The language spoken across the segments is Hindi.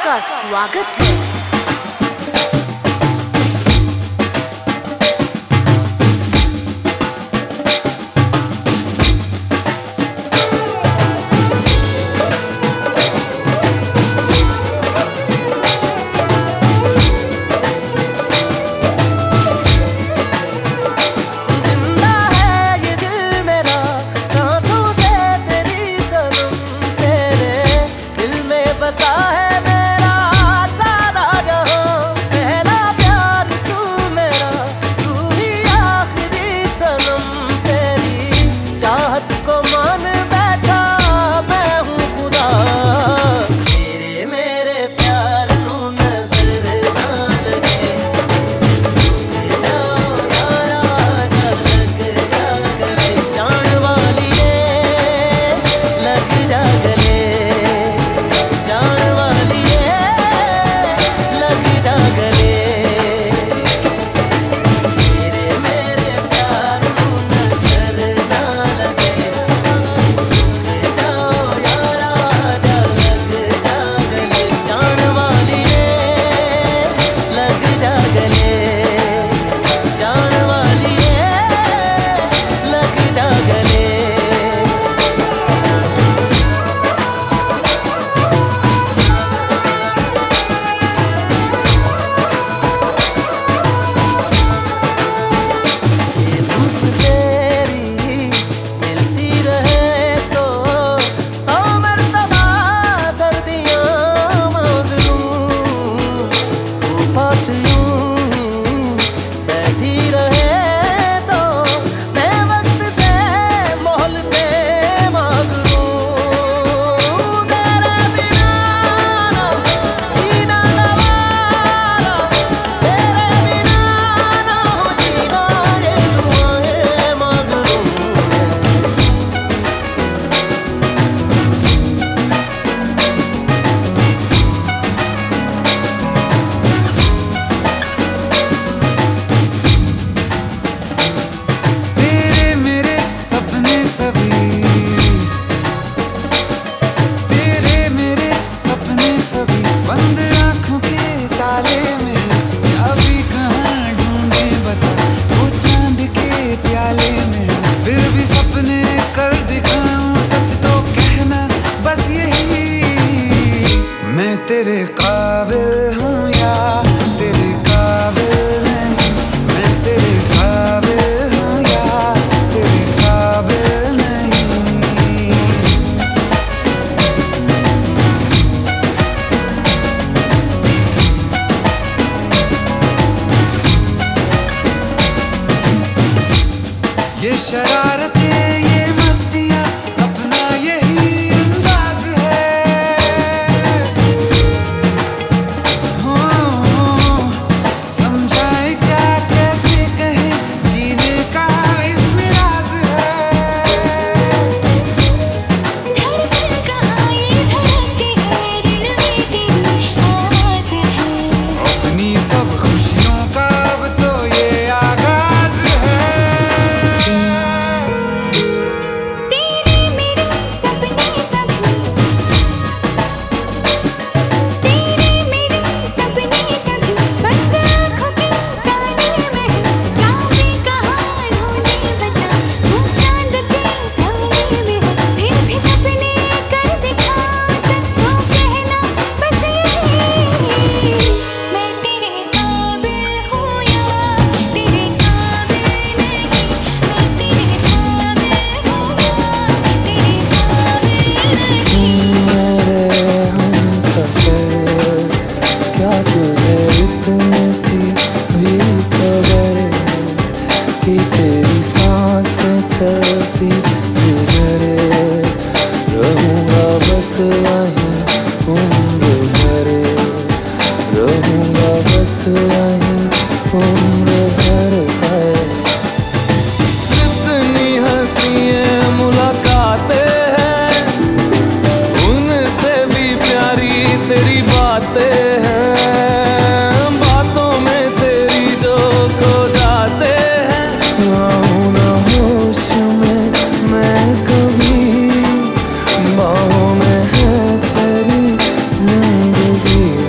आपका स्वागत है। तेरे काबिल हूँ या तेरे काबिल नहीं, मैं तेरे काबिल हूँ या तेरे काबिल नहीं। ये शरारतें ये मस्तियाँ अपना यही अंदाज है। समझाए क्या कैसे कहें जीने का इसमें राज है। धड़कन कहाँ ये धड़कती है, दिल में तेरी आवाज़ है। अपनी सब खुशियों का अब तो ये आगाज है। तेरे मेरे सपने सभी, तेरे मेरे सपने सभी बंद आँखों के ताले में है। जाऊँ कहाँ ढूंढे बता, वो चांद के ताले में है। फिर भी सपने कर दिखाऊं, सच तो कहना बस यही। मैं तेरे काबिल हूँ या तेरे काबिल नहीं, मैं तेरे काबिल हूँ या तेरे काबिल नहीं। मेरे हमसफर, क्या तुझे इतनी सी भी खबर कि तेरी सांसें चलती जिधर रहूंगा बस वहीं उम्र भर, रहूंगा बस वहीं उम्र भर है। जितनी हंसी मुलाकातें हैं, उनसे भी प्यारी तेरी बातें हैं। बातों में तेरी जो खो जाते हैं, आऊं ना होश में मैं कभी, बाहों में है तेरी जिंदगी।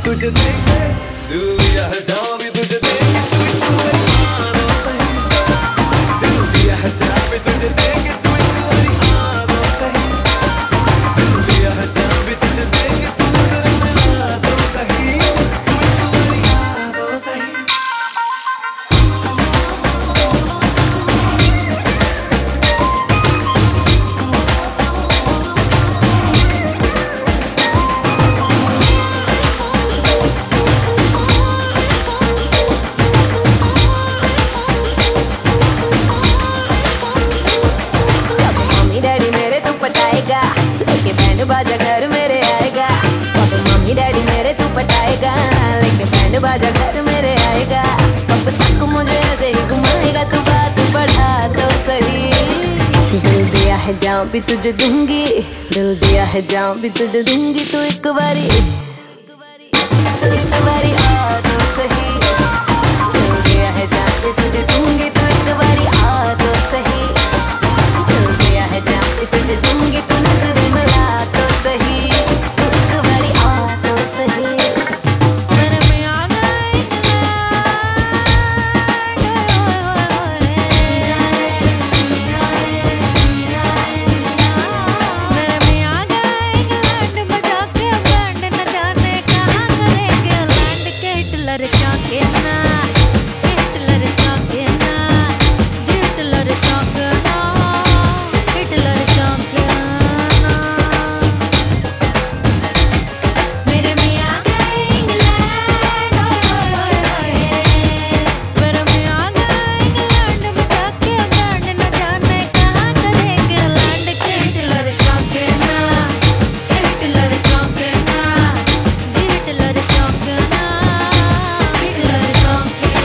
तुझे देखे, दिल दिया है जान भी तुझे देखे, तू एक बारी आ तो सही। दिल दिया है जान भी तुझे देखे, तू एक बारी आ तो सही। दिल दिया है जान भी तुझे देखे, तू नजर में आ तो सही। तू एक बारी आ तो सही। बाजा घर मेरे आएगा, अब मम्मी डैडी मेरे तू पटाएगा, लेके बैंड बाजा घर मेरे आएगा, कब तक मुझे ऐसे ही घुमाएगा, तू बात बढ़ा तो सही। दिल दिया है जान भी तुझे दूंगी, दिल दिया है जान भी तुझे दूंगी, तू एक बारी आ तो सही। दिल दिया है जान भी तुझे दूंगी, तू एक बारी आ तो सही। दिल दिया है जान भी तुझे दूंगी, तू नजर मिला तो सही, तू एक बारी आ तो सही। मेरे में आ गए मेरे में आ गए लैंड बजा के बैंड, न जाने कहाँ करेंगे लैंड के हिटलर चाके ना, हिटलर चाके ना, हिटलर चाके ना, हिटलर चाके ना। मेरे में आ गए इंग्लैंड, मेरे में आ गए इंग्लैंड बजा के बैंड, न जाने कहाँ करेंगे लैंड के हिटलर चाके ना, हिटलर चाके ना, हिटलर चाके ना, हिटलर चाके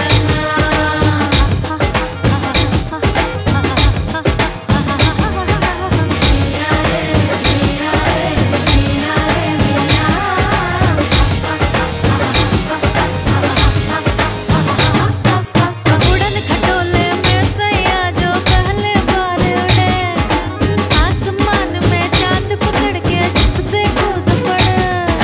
उड़न खटोले में सैया जो पहले बार उड़े, आसमान में चांद पकड़ के जब से कूद पड़े।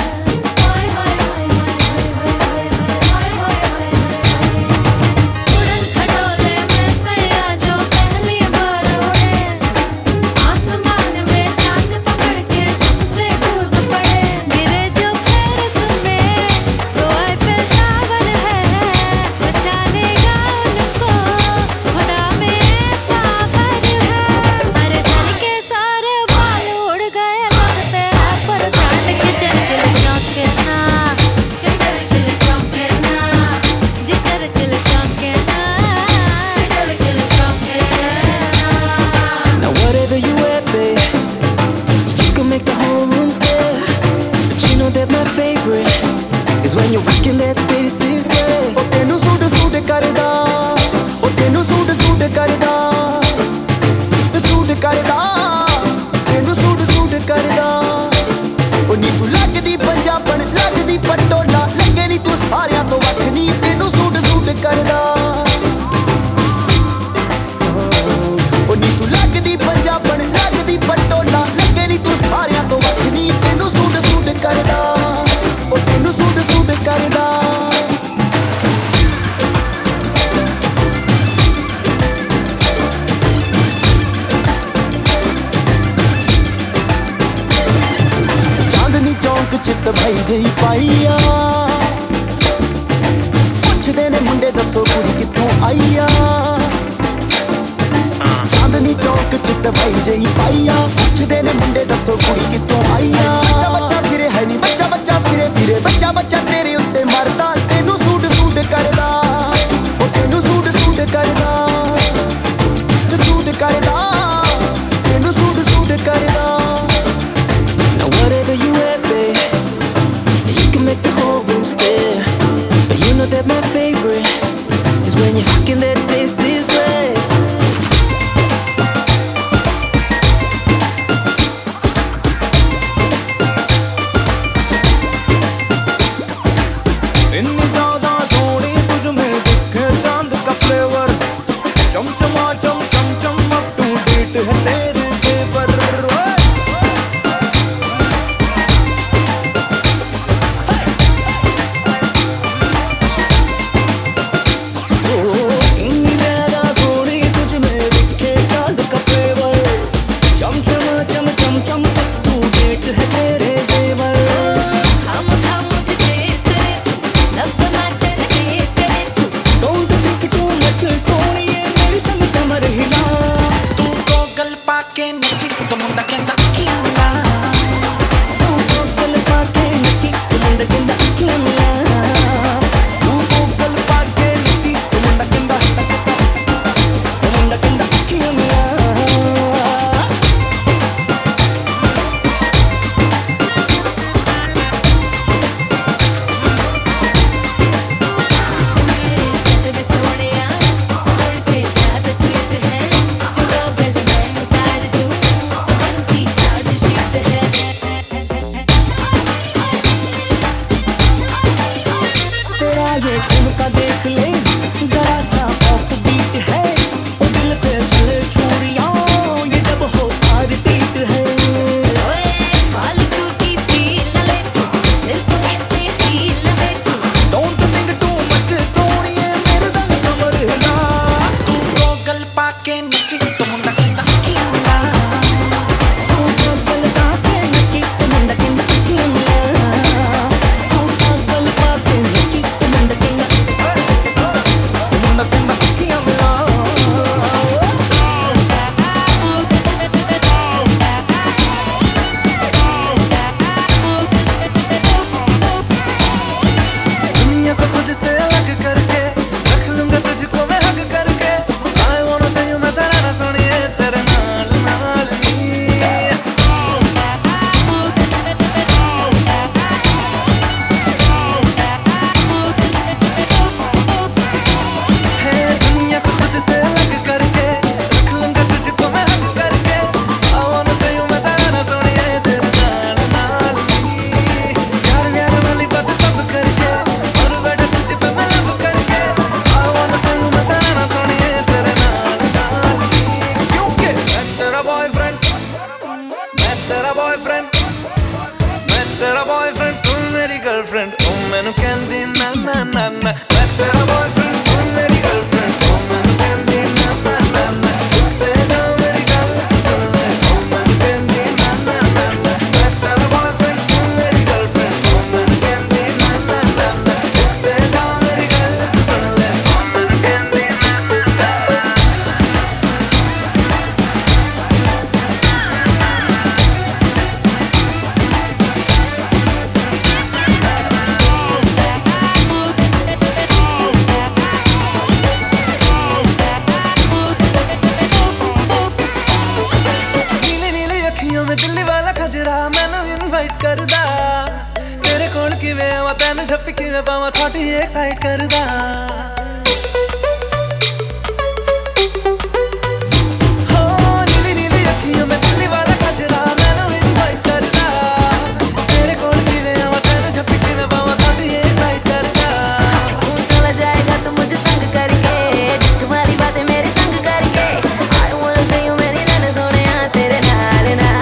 उड़न खटोले में सैया जो पहली बार उड़े, आसमान में चांद पकड़ के जब से कूद पड़े। गिरे जो पेरिस में वो आईफिल टावर है, बचा लेगा उनको खुदा में पावर है। अरे सर के सारे बाल उड़ गए लगते हैं, पर काट के चल चौके ना, के चल चौके ना, जी चल चौके ना, चल चौके ना। Now whatever you at, babe, you can make the whole room stare. But you know that my favorite is when you're rocking that this is way. Oh, tenu suit karda, oh tenu suit karda, suit karda, tenu suit karda. Oh नी तू लगदी पंजाबन, लगदी पटोला, लगे नी तू सारियां तो वख नी, तेनू सूट करदा। ओ नी तू लगदी पंजाबन, लगदी पटोला, लगे नी तू सारियां तो वख नी, तेनू सूट करदा, ओ तेनू सूट करदा। चांदनी चौक चित भाई जही पाईया, पुछदे ने मुंडे दसो कुड़ी कित्थों आईया। चांदनी चौक चित भाई जही पाईया, पुछदे ने मुंडे दसो कुड़ी कित्थों आईया। बच्चा बच्चा फिरे है नी, बच्चा बच्चा फिरे फिरे, बच्चा बच्चा तेरे उत्ते मरदा, तेनू सूट करदा, ओ तेनू सूट करदा, सूट करदा, तेनू सूट करदा। Now whatever you at, babe, you can make the whole room stare. But you know that my favorite is when you're rocking that this is way. इतनी ज्यादा सोनी तुझ में दिखे चांद का फ्लेवर, चमचमा चम चम चम अप टू डेट है तेरे जेवर। गर्लफ्रेंड ओ मैनू कहंदी ना ना ना ना मैं तेरा बॉयफ्रेंड तू मेरी गर्लफ्रेंड ओ मैनू कहंदी ना ना ना ना ते जा मेरी गल सुन ले ओ मैनू कहंदी ना ना ना ना मैं तेरा बॉयफ्रेंड तू मेरी गर्लफ्रेंड ओ मैनू कहंदी ना ना ना ना ते जा मेरी गल सुन ले ओ मैनू कहंदी ना ना ना दिल्ली वाला खजरा मैनू इनवाइट करदा तेरे कोल किवें आवां तैनू झप्पी किवें पावां थोड़ी एक्साइट करदा हो नीली नीली अखियों में दिल्ली वाला खजरा मैनू इनवाइट करदा तेरे कोल किवें आवां तैनू झप्पी किवें पावां थोड़ी एक्साइट करदा तू चला जाएगा तो मुझे तंग करके तुम्हारी बातें मेरे संग करके I wanna see you मेरी नैन सोनिया तेरे नाल नाल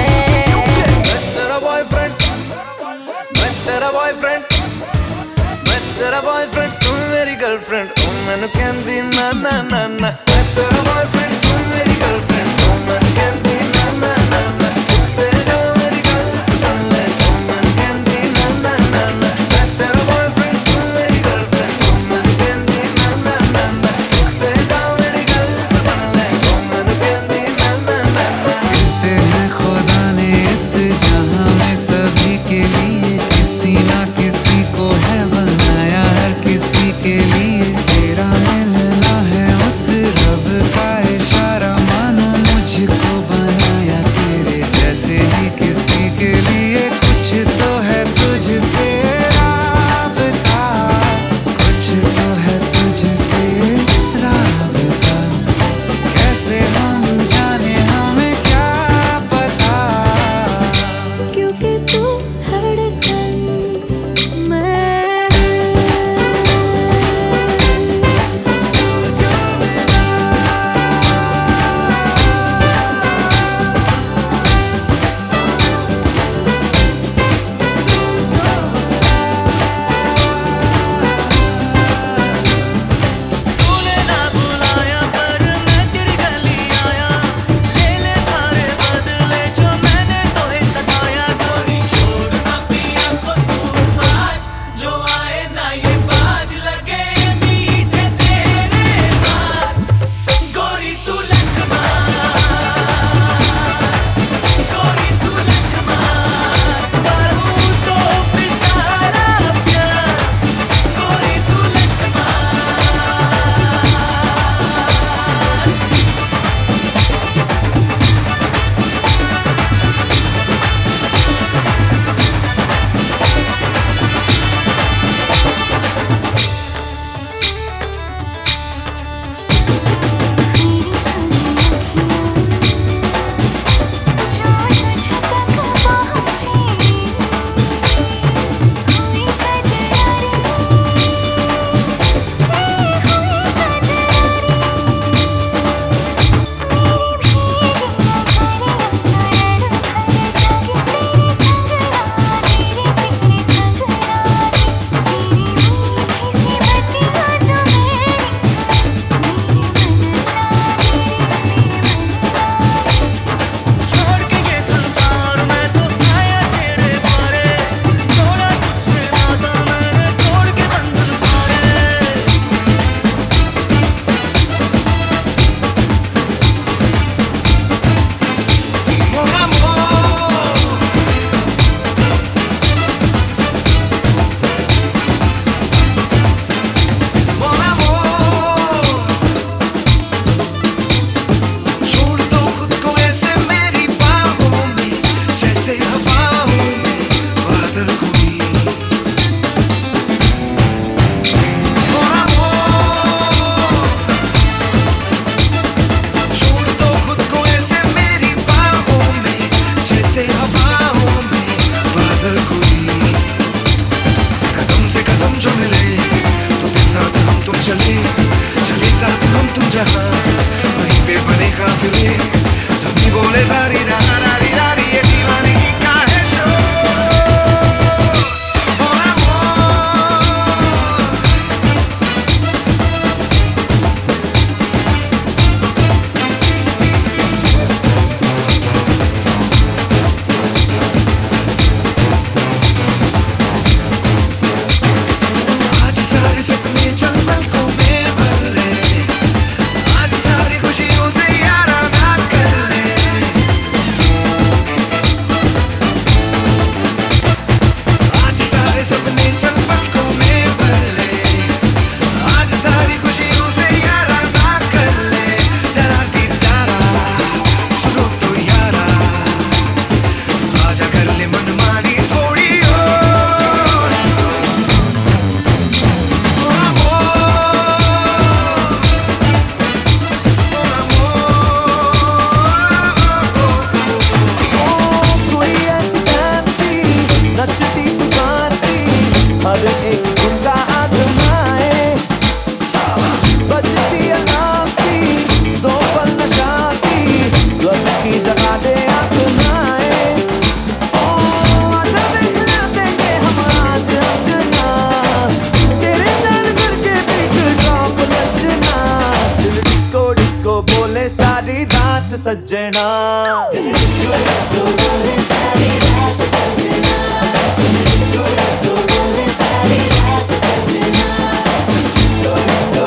तेरा बॉयफ्रेंड तू मेरी गर्लफ्रेंड ओ मैनू कहंदी ना ना ना ना मैं तेरा बॉयफ्रेंड तू मेरी गर्लफ्रेंड ओ मैनू कहंदी ना ना ना ना ते जा मेरी गल सुन ले ओ मैनू कहंदी ना ना ना ना मैं तेरा बॉयफ्रेंड तू मेरी गर्लफ्रेंड ओ मैनू कहंदी ना ना ना ना ते जा मेरी गल सुन ले ओ मैनू कहंदी ना ना ना ना कहते हैं खुदा ने इस जहां में सभी के लिए किसी ना किसी को है बनाया हर किसी के लिए तेरा मिलना है उस रब का इशारा मानो मुझको बनाया तेरे जैसे ही किसी के लिए कुछ तो है तुझसे राबता कुछ तो है तुझसे राबता कैसे हम जाने हमें क्या पता क्योंकि तू धड़कन टूटी तूफान सी हर एक झुमका आजमाए बजती अलार्म सी दो पल नशा की क्लब की जगह दे अपनाए ओ आजा हिला देंगे हम आज अंगना तेरे नाल करके बीट ड्रॉप नचना दिल डिस्को डिस्को बोले सारी रात सजना डिस्को डिस्को बोले सारी रात सजना डिस्को डिस्को बोले सारी रात सजना डिस्को डिस्को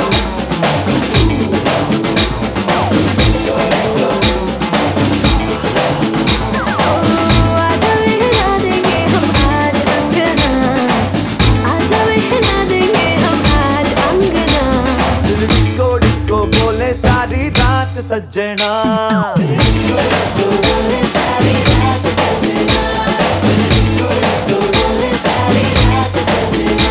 आजा हिला देंगे हम आज अंगना आजा हिला देंगे हम आज अंगना दिल डिस्को डिस्को बोले सारी रात सजना डिस्को डिस्को बोले सारी रात सजना डिस्को डिस्को बोले सारी रात सजना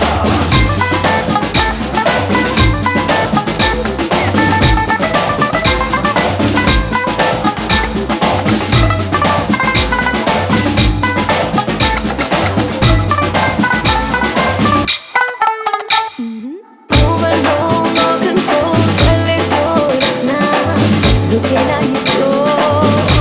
Over, no control, let it go now. Looking at your floor.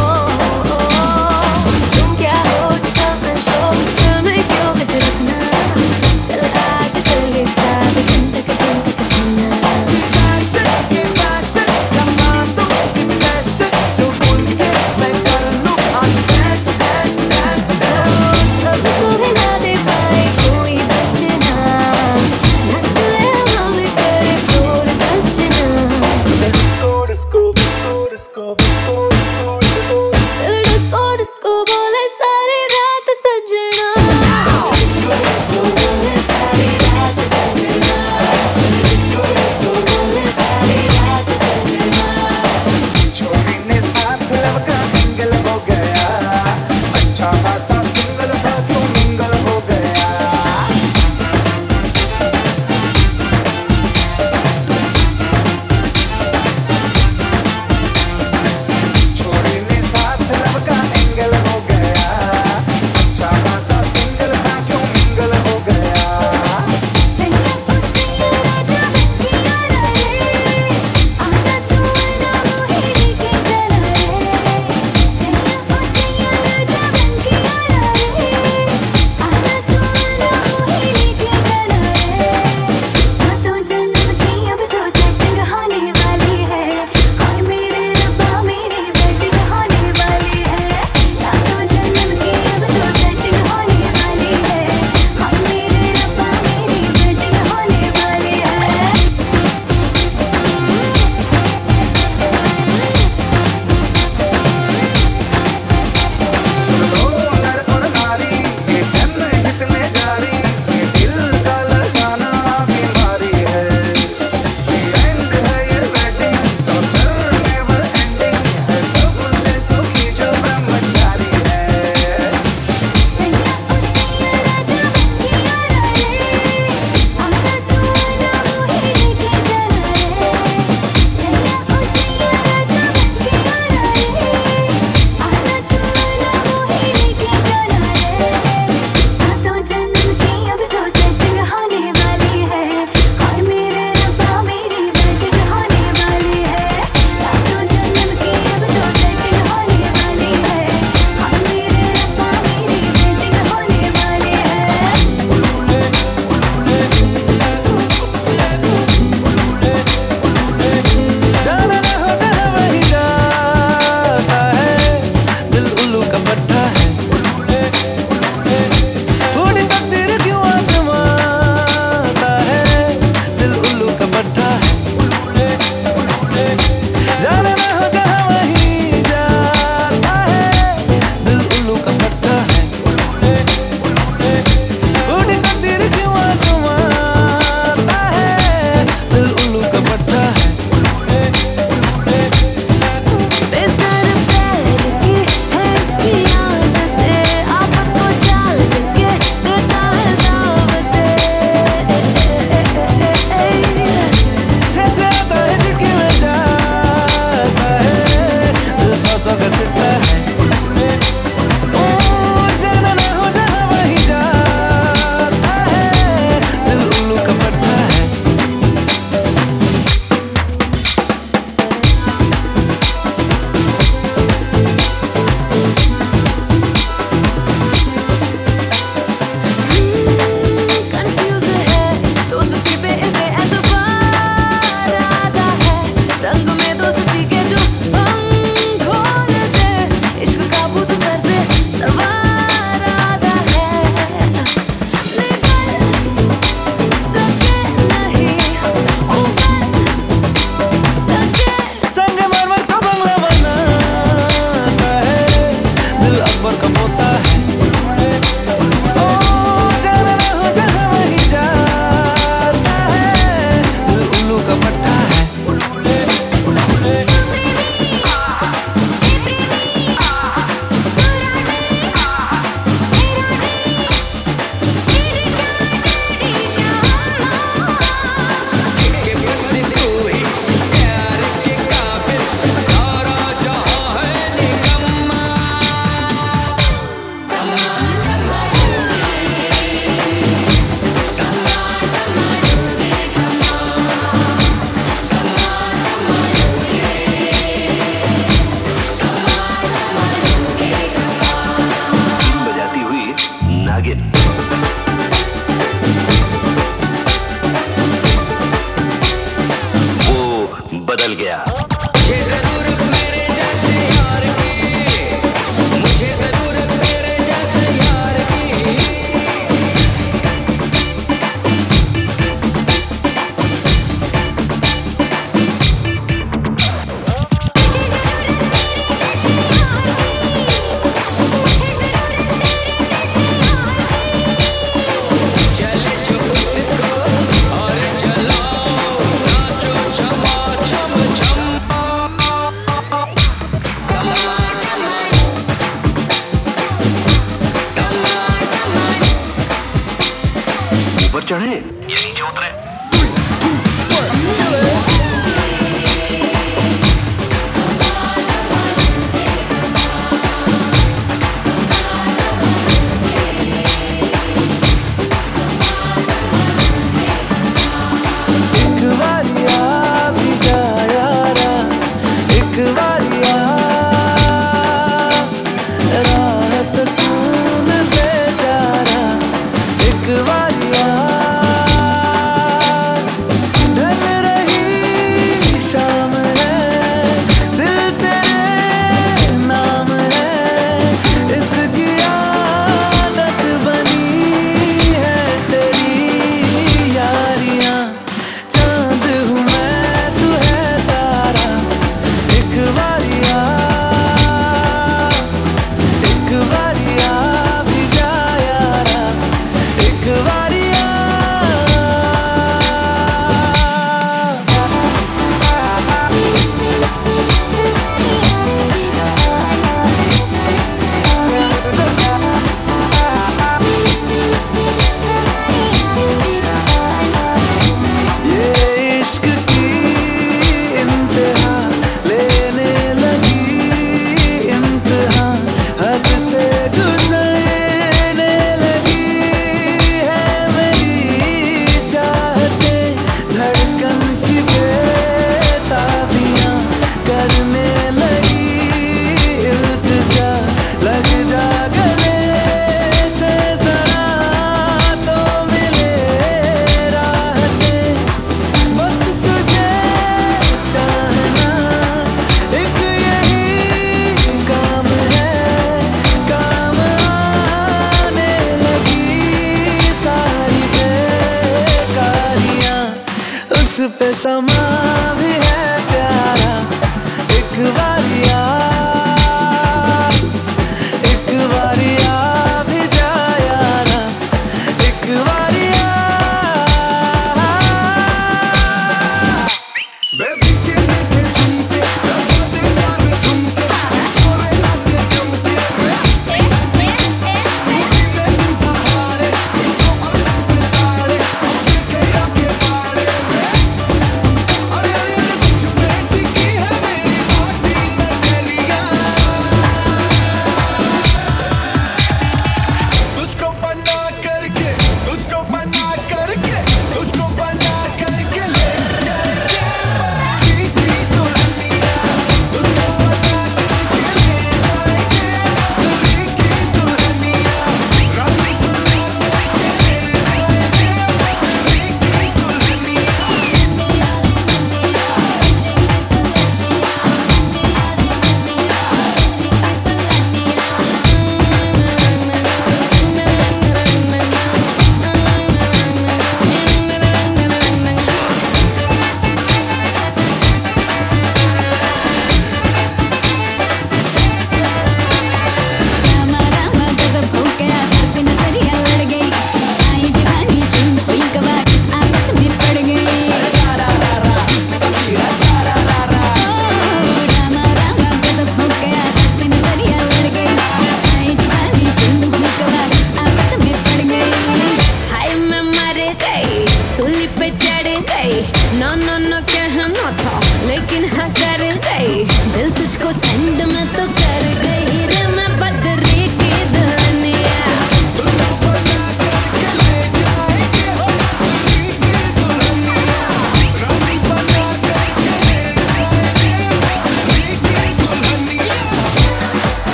ऊपर चढ़े या नीचे उतरे।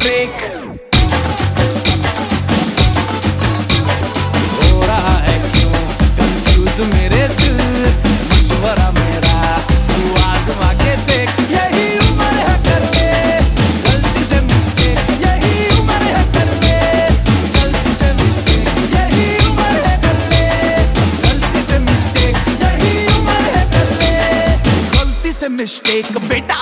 ब्रेक हो रहा है क्यों कंफ्यूज मेरे दिल मशवरा मेरा तू आजमा के देख यही उम्र है कर ले गलती से मिस्टेक यही उम्र है कर ले गलती से मिस्टेक यही उम्र है कर ले गलती से मिस्टेक यही उम्र है कर ले गलती से मिस्टेक बेटा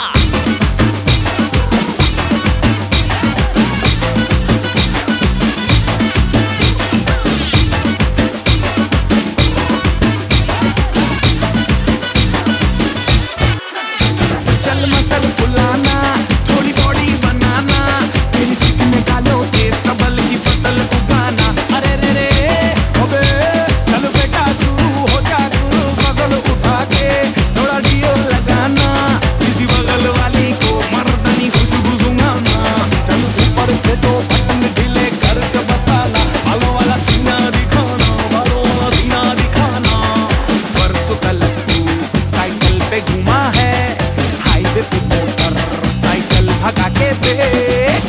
चल मसल फुलाना थोड़ी बॉडी बनाना तेरी चिकन निकालो टेस्ट डबल की फसल उगाना अरे रे रे अबे चल बेटा शुरू हो जा गुरु बगल उठा के थोड़ा डियो लगाना किसी बगल वाली को मर्दानी खुशबू सुंघाना चल ऊपर से दो बटन ढीले करके बताना बालों वाला सीना दिखाना बालों वाला सीना दिखाना परसों कल तू साइकिल पे घुमा है हाईवे पे मोटर साइकिल भगा के देख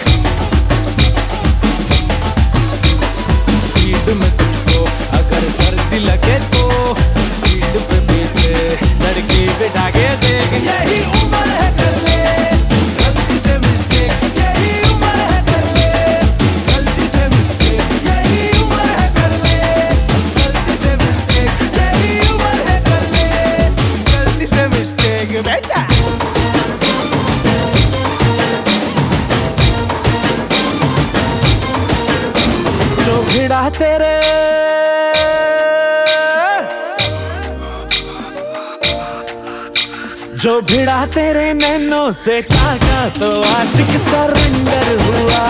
स्पीड में तुझको अगर सर्दी लगे तो सीट पे पीछे लड़की बिठा के देख यही उम्र है कर ले गलती से मिस्टेक यही उम्र है कर ले गलती से मिस्टेक यही उम्र है कर ले गलती से मिस्टेक यही उम्र है कर ले गलती से मिस्टेक बेटा जो भिड़ा तेरे जो भिड़ा तेरे नैनों से काका तो आशिक सरेंडर हुआ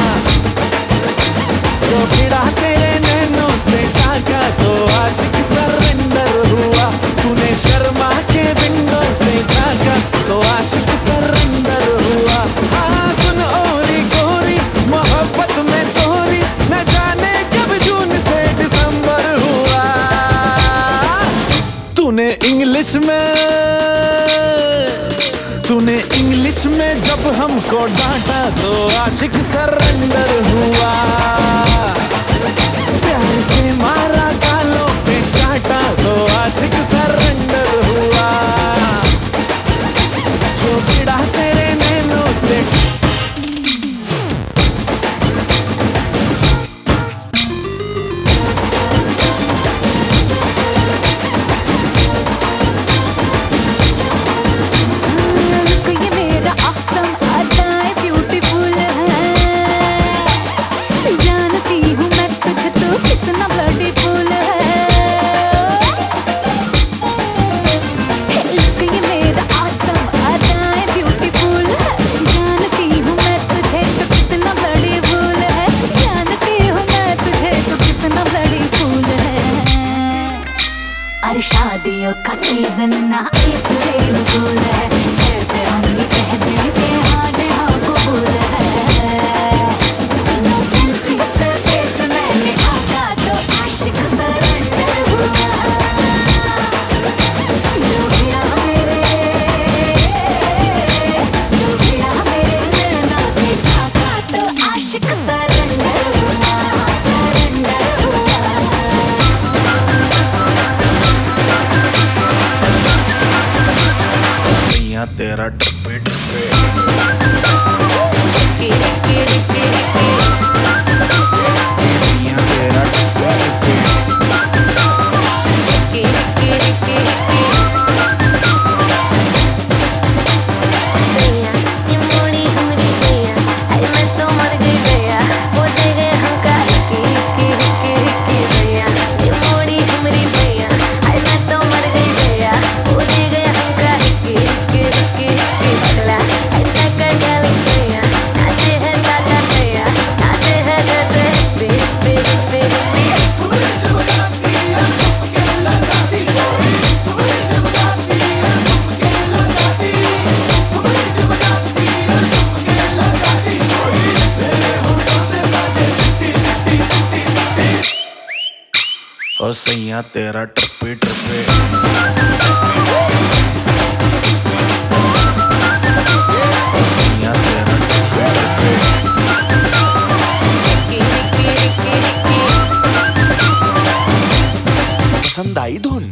जो भिड़ा तेरे नैनों से काका तो आशिक सरेंडर हुआ तूने शर्मा के विंडो से झांका तो आशिक सरेंडर हुआ हाँ सुन ओरी गोरी मोहब्बत में तोरी न जाने कब जून से दिसंबर हुआ तूने इंग्लिश में जब हमको डांटा तो आशिक सरेंडर हुआ प्यार से मारा गालों पे चाटा तो आशिक सरेंडर हुआ जो भिड़ा तेरे नैनों से ये मेरा awesome अदाएं beautiful है जानती हूँ मैं तुझे तो कितना bloody fool है look ये मेरा awesome अदाएं beautiful है जानती हूँ मैं तुझे तो कितना bloody fool है जानती हूँ मैं तुझे तो कितना bloody fool है अरे शादियों का सीजन ना अप्रैल फूल है ऐसे हम ये कह देते आज हाँ कबूल है इनोसेंसी से फेस मैंने आका तो आशिक सरेंडर हुआ जो भिड़ा मेरे नैना से आका तो आशिक सरेंडर हुआ सरेंडर हुआ सैया तेरा टप्पे टप्पे सैया तेरा टप्पे टप्पे ये मोड़ी हमरी भैया अरे मैं तो मर गई भैया वो दे गए हमका हिकी भैया ये मोड़ी हमरी भैया अरे मैं तो मर गई भैया वो दे गए हमका हिकी पगला ऐसा कर डाल भैया नाचे है टाटा भैया नाचे है जैसे ओ सैया तेरा टप्पे टप्पे ओ सैया तेरा टप्पे टप्पे पसंद आई धुन।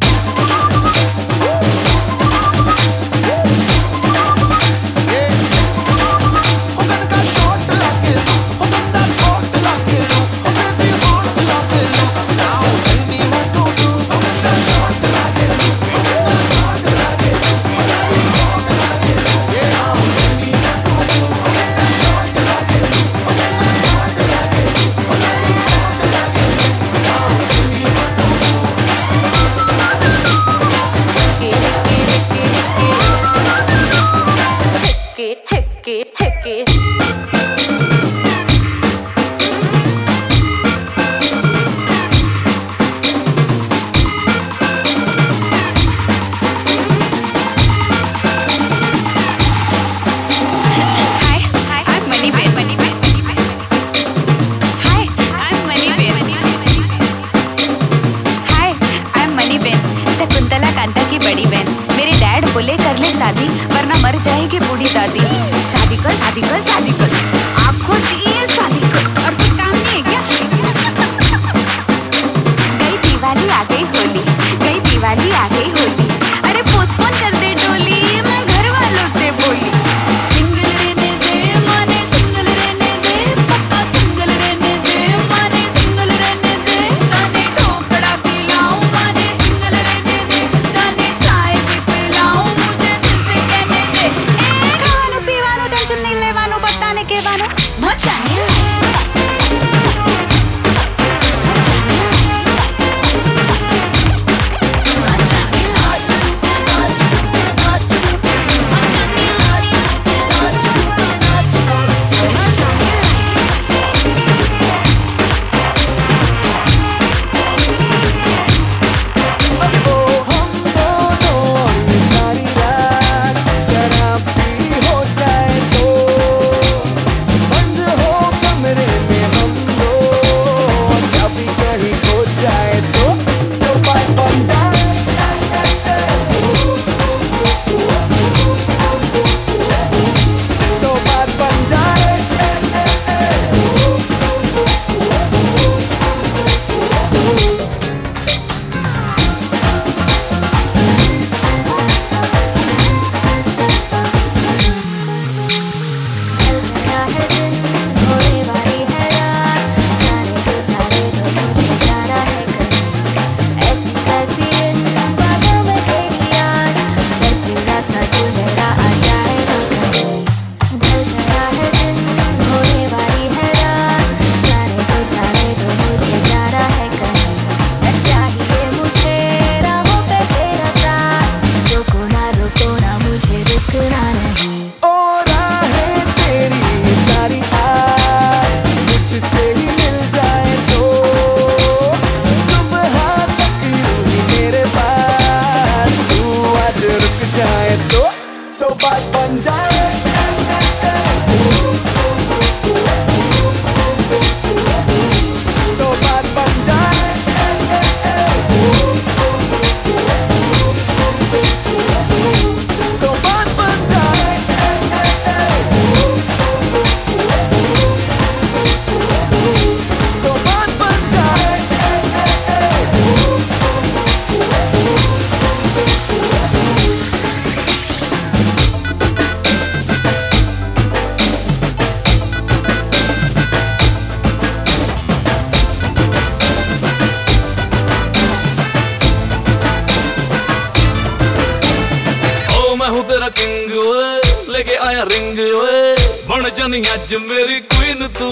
लेके आया रिंग ओए बन जानी अज मेरी क्वीन तू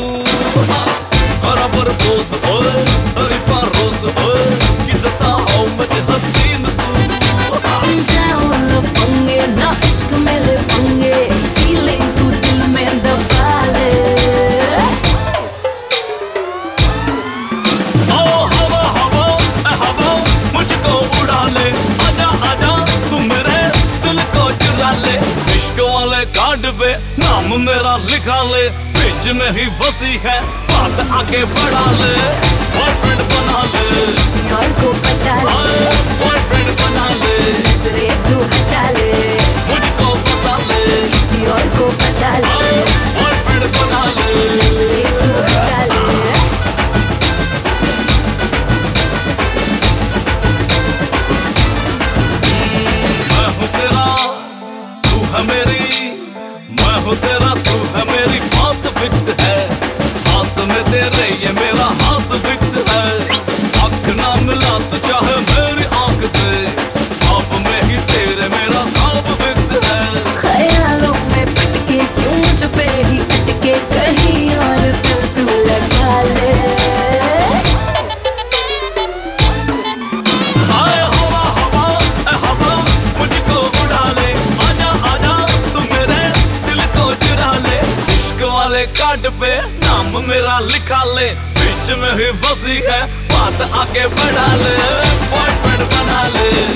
करा प्रपोज ओए तरीफा रोज ओए कि दसा हाउ मच हसीन तू जाओ न पंगे ना इश्क मेरे पंगे फीलिंग तू दिल में दबा ले ओ हवा हवा हवा मुझको उड़ा ले आजा आजा तू मेरे दिल को चुरा ले इश्क वाले कार्ड पे नाम मेरा लिखा ले बीच में ही बसी है बात आगे बढ़ा ले बॉयफ्रेंड बना ले किसी और को पता ले बॉयफ्रेंड बना ले नजरे तू हटा ले मुझको फंसा ले किसी और को पता ले बॉयफ्रेंड बना ले नजरे तू हटा ले कार्ड पे नाम मेरा लिखा ले, बीच में ही फंसी है बात आगे बढ़ा ले, बॉयफ्रेंड बना ले।